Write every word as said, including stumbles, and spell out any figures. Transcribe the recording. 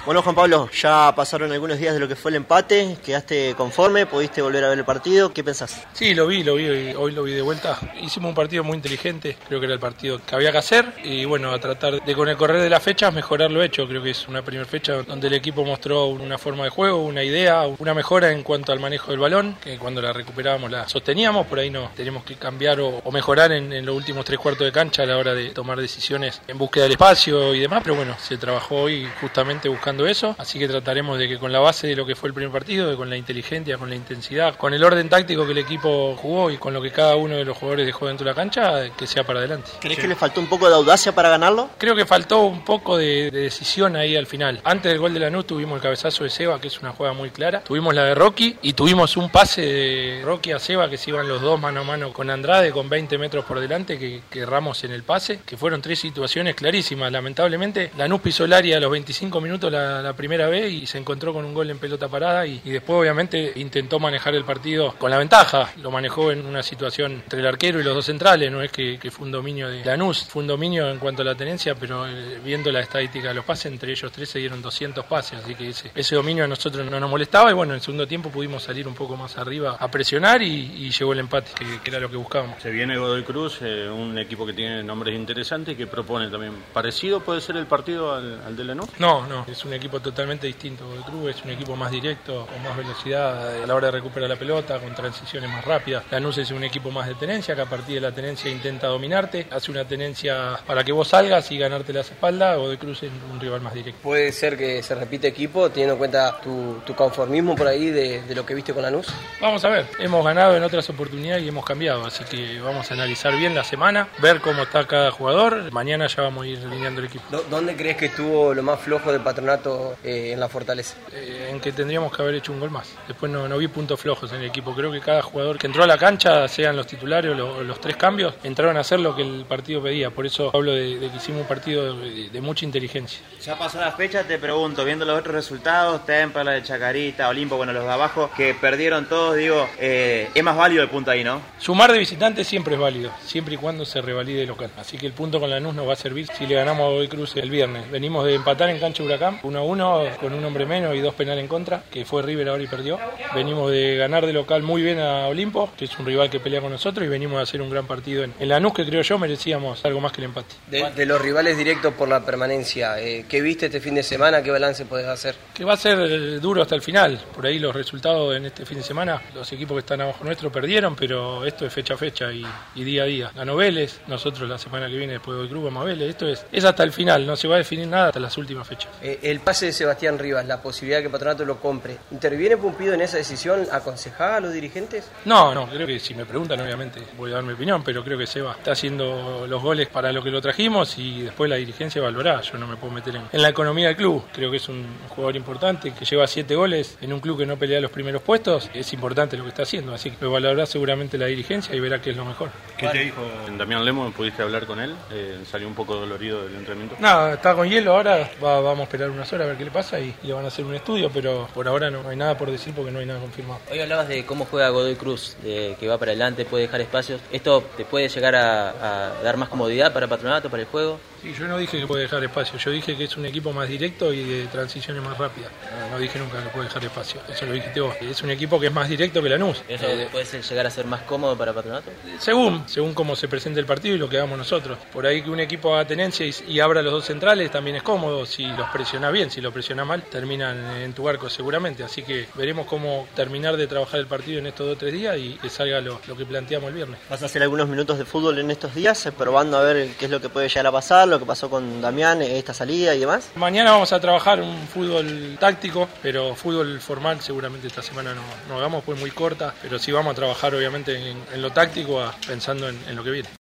Bueno, Juan Pablo, ya pasaron algunos días de lo que fue el empate, quedaste conforme, pudiste volver a ver el partido, ¿qué pensás? Sí, lo vi, lo vi, hoy lo vi de vuelta. Hicimos un partido muy inteligente, creo que era el partido que había que hacer y bueno, a tratar de con el correr de las fechas mejorar lo hecho. Creo que es una primera fecha donde el equipo mostró una forma de juego, una idea, una mejora en cuanto al manejo del balón, que cuando la recuperábamos la sosteníamos, por ahí no tenemos que cambiar o, o mejorar en, en los últimos tres cuartos de cancha a la hora de tomar decisiones en búsqueda del espacio y demás, pero bueno, se trabajó hoy justamente buscando eso, así que trataremos de que con la base de lo que fue el primer partido, de con la inteligencia, con la intensidad, con el orden táctico que el equipo jugó y con lo que cada uno de los jugadores dejó dentro de la cancha, que sea para adelante. ¿Crees sí. que le faltó un poco de audacia para ganarlo? Creo que faltó un poco de, de decisión ahí al final. Antes del gol de Lanús tuvimos el cabezazo de Seba, que es una jugada muy clara, tuvimos la de Rocky y tuvimos un pase de Rocky a Seba, que se iban los dos mano a mano con Andrade con veinte metros por delante, que, que erramos en el pase, que fueron tres situaciones clarísimas. Lamentablemente Lanús pisó el área a los veinticinco minutos la La, la primera vez y se encontró con un gol en pelota parada y, y después obviamente intentó manejar el partido con la ventaja, lo manejó en una situación entre el arquero y los dos centrales, no es que, que fue un dominio de Lanús, fue un dominio en cuanto a la tenencia, pero eh, viendo la estadística de los pases, entre ellos tres se dieron doscientos pases, así que ese, ese dominio a nosotros no nos molestaba y bueno, en el segundo tiempo pudimos salir un poco más arriba a presionar y, y llegó el empate, que, que era lo que buscábamos. Se viene Godoy Cruz, eh, un equipo que tiene nombres interesantes y que propone también. ¿Parecido puede ser el partido al, al de Lanús? No, no, es un equipo totalmente distinto. Godoy Cruz es un equipo más directo, con más velocidad a la hora de recuperar la pelota, con transiciones más rápidas. Lanús es un equipo más de tenencia, que a partir de la tenencia intenta dominarte, hace una tenencia para que vos salgas y ganarte las espaldas. Godoy Cruz es un rival más directo. ¿Puede ser que se repite equipo, teniendo en cuenta tu, tu conformismo por ahí de, de lo que viste con Lanús? Vamos a ver, hemos ganado en otras oportunidades y hemos cambiado, así que vamos a analizar bien la semana, ver cómo está cada jugador. Mañana ya vamos a ir alineando el equipo. ¿Dónde crees que estuvo lo más flojo del Patronato eh, en la Fortaleza? Eh, en que tendríamos que haber hecho un gol más. Después no, no vi puntos flojos en el equipo. Creo que cada jugador que entró a la cancha, sean los titulares o los, los tres cambios, entraron a hacer lo que el partido pedía. Por eso hablo de, de que hicimos un partido de, de mucha inteligencia. Ya pasó la fecha, te pregunto, viendo los otros resultados, Temperley, de Chacarita, Olimpo, bueno, los de abajo, que perdieron todos, digo, eh, es más válido el punto ahí, ¿no? Sumar de visitante siempre es válido, siempre y cuando se revalide local. Así que el punto con Lanús nos va a servir si le ganamos a Godoy Cruz el viernes. Venimos de empatar en cancha Huracán, uno a uno, con un hombre menos y dos penales en contra, que fue River ahora y perdió. Venimos de ganar de local muy bien a Olimpo, que es un rival que pelea con nosotros, y venimos a hacer un gran partido en, en Lanús, que creo yo merecíamos algo más que el empate. De, de los rivales directos por la permanencia, eh, ¿qué viste este fin de semana? ¿Qué balance podés hacer? Que va a ser eh, duro hasta el final. Por ahí los resultados en este fin de semana, los equipos que están abajo nuestro perdieron, pero esto es fecha a fecha y, y día a día. Ganó Vélez, nosotros la semana que viene después del club vamos a Vélez. Esto es, es hasta el final, no se va a definir nada hasta las últimas fechas. Eh, el pase de Sebastián Rivas, la posibilidad de que Patronato lo compre, ¿interviene Pumpido en esa decisión? ¿Aconsejaba a los dirigentes? No, no, creo que si me preguntan obviamente voy a dar mi opinión, pero creo que Seba está haciendo los goles para lo que lo trajimos y después la dirigencia valorará. Yo no me puedo meter en, en la economía del club, creo que es un jugador importante que lleva siete goles en un club que no pelea los primeros puestos, es importante lo que está haciendo, así que lo valorará seguramente la dirigencia y verá qué es lo mejor. ¿Qué te dijo Damián Lemos? ¿Pudiste hablar con él? Eh, ¿Salió un poco dolorido del entrenamiento? Nada, está con hielo ahora, va, vamos a esperar unas horas a ver qué le pasa y, y le van a hacer un estudio, pero por ahora no, no hay nada por decir porque no hay nada confirmado. Hoy hablabas de cómo juega Godoy Cruz, de que va para adelante, puede dejar espacios. ¿Esto te puede llegar a, a dar más comodidad para Patronato, para el juego? Sí, yo no dije que puede dejar espacio, yo dije que es un equipo más directo y de transiciones más rápidas. No, no dije nunca que puede dejar espacio, eso lo dijiste vos. Es un equipo que es más directo que Lanús. ¿Eso eh, puede ser, llegar a ser más cómodo para Patronato? Según, según cómo se presente el partido y lo que hagamos nosotros. Por ahí que un equipo haga tenencia y, y abra los dos centrales también es cómodo, si los presiona bien, si los presiona mal, terminan en tu arco seguramente. Así que veremos cómo terminar de trabajar el partido en estos dos o tres días y que salga lo, lo que planteamos el viernes. Vas a hacer algunos minutos de fútbol en estos días, eh, probando a ver qué es lo que puede llegar a pasar, lo que pasó con Damián, esta salida y demás. Mañana vamos a trabajar un fútbol táctico, pero fútbol formal seguramente esta semana no, no hagamos, pues muy corta, pero sí vamos a trabajar obviamente en, en lo táctico, a, pensando en, en lo que viene.